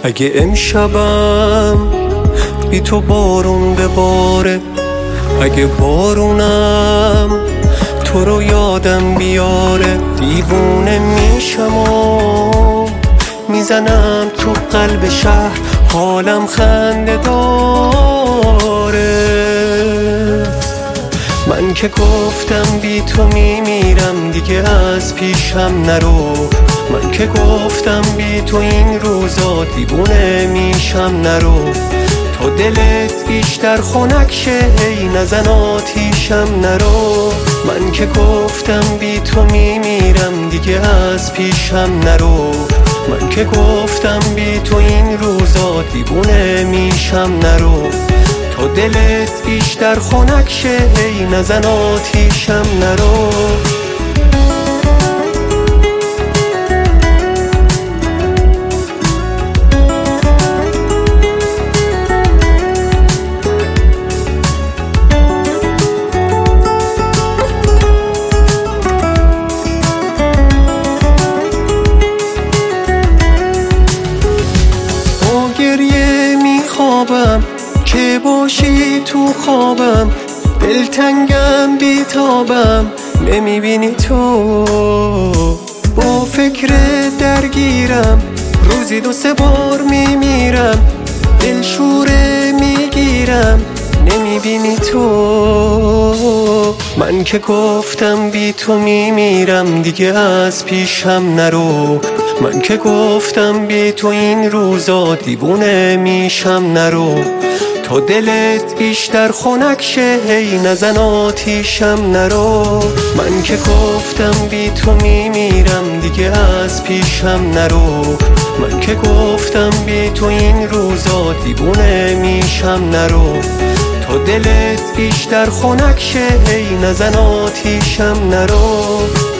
اگه امشبم بی تو بارون بباره، اگه بارونم تو رو یادم بیاره، دیوونه میشم و میزنم تو قلب شهر، حالم خنده داره. من که گفتم بی تو میمیرم، دیگه از پیشم نرو. من که گفتم بی تو این روزا دیوونه میشم، نرو. تو دلت بیشتر خنک شه، هی نزن آتیشم، نرو. من که گفتم بی تو میمیرم، دیگه از پیشم نرو. من که گفتم بی تو این روزا دیوونه میشم، نرو. تو دلت بیشتر خنک شه، هی نزن آتیشم، نرو. که باشی تو خوابم، دلتنگم بیتابم، نمیبینی تو. با فکر درگیرم، روزی 2-3 بار میمیرم، دلشوره میگیرم، نمیبینی تو. من که گفتم بی تو میمیرم، دیگه از پیشم نرو. من که گفتم بی تو این روزا دیوونه میشم، نرو. تو دلت بیشتر خنک شه، هی نزن آتیشم، نرو. من که گفتم بی تو میمیرم، دیگه از پیشم نرو. من که گفتم بی تو این روزا دیوونه میشم، نرو. تو دلت بیشتر خنک شه، هی نزن آتیشم، نرو.